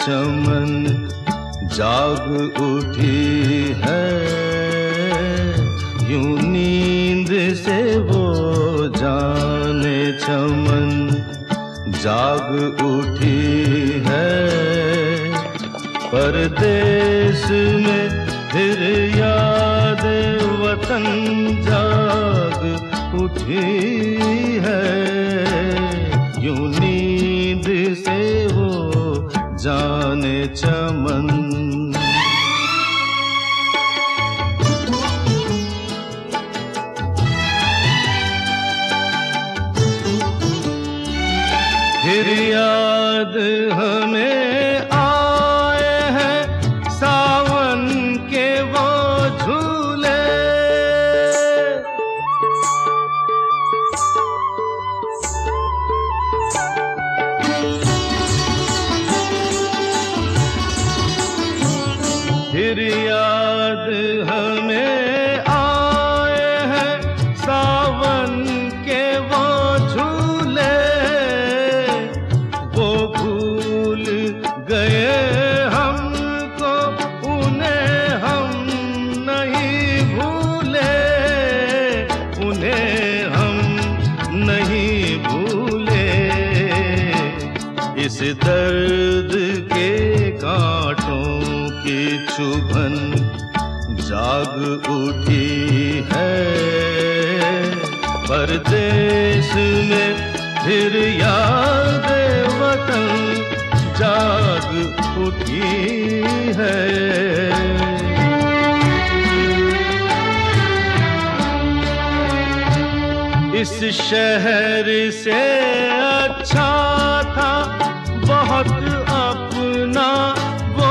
चमन जाग उठी है, यूं नींद से वो जाने चमन जाग उठी है। परदेश में फिर याद वतन जाग उठी है, यूं नींद से वो जाने चमन। फिर याद हमें आए हैं सावन के वो झूले, फिर याद हमें आए हैं सावन के वो झूले। वो भूल गए हमको, उन्हें हम नहीं भूले, उन्हें हम नहीं भूले। इस दर्द के कांटों की चुभन जाग उठी है। परदेश में फिर याद वतन जाग उठी है। इस शहर से अच्छा था बहुत अपना वो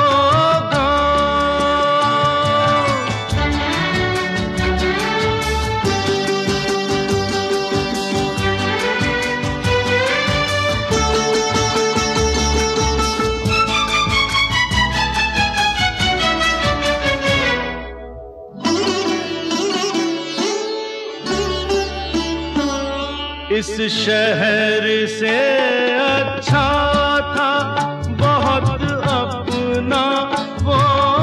इस शहर से अच्छा था बहुत अपना वो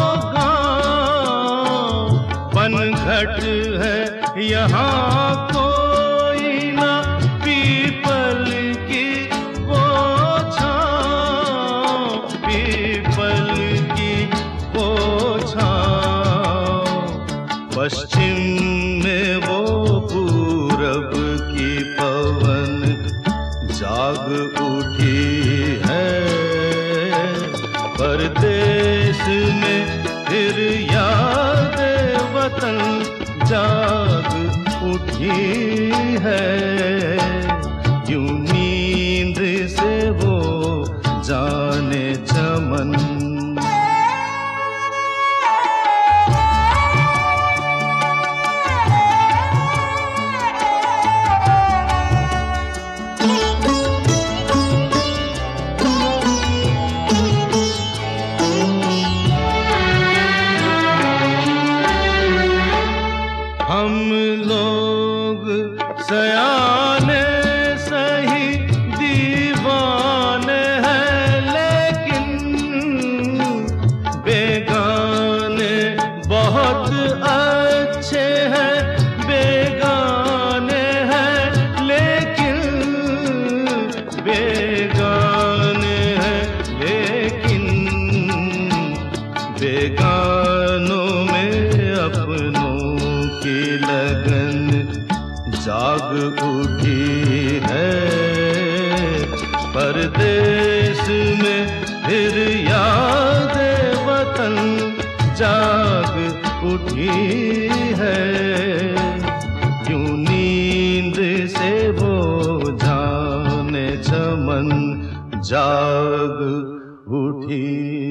गाँव। पनघट है यहाँ कोई ना, पीपल की वो छाँव, पीपल की वो छाँव। पश्चिम में वो पूरब की पवन जाग उठी है। परदेश में फिर याद वतन जाग उठी है, यूं नींद से वो जाने चमन। हम लोग सयाने सही दीवाने हैं, लेकिन बेगाने बहुत अच्छे हैं, बेगाने हैं लेकिन बेगाने हैं लेकिन बेगानों में अपनों की लगन जाग उठी है। परदेश में फिर याद वतन जाग उठी है, यूं नींद से वो जाने चमन जाग उठी